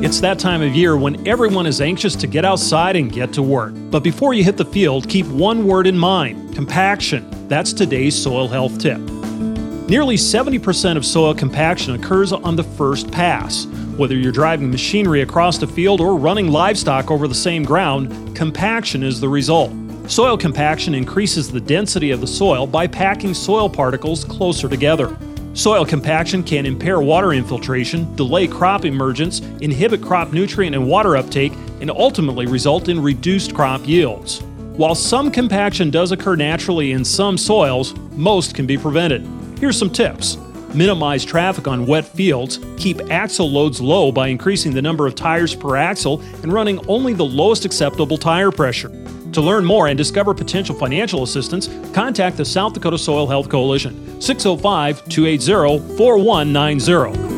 It's that time of year when everyone is anxious to get outside and get to work. But before you hit the field, keep one word in mind: compaction. That's today's soil health tip. Nearly 70% of soil compaction occurs on the first pass. Whether you're driving machinery across the field or running livestock over the same ground, compaction is the result. Soil compaction increases the density of the soil by packing soil particles closer together. Soil compaction can impair water infiltration, delay crop emergence, inhibit crop nutrient and water uptake, and ultimately result in reduced crop yields. While some compaction does occur naturally in some soils, most can be prevented. Here's some tips. Minimize traffic on wet fields, keep axle loads low by increasing the number of tires per axle and running only the lowest acceptable tire pressure. To learn more and discover potential financial assistance, contact the South Dakota Soil Health Coalition, 605-280-4190.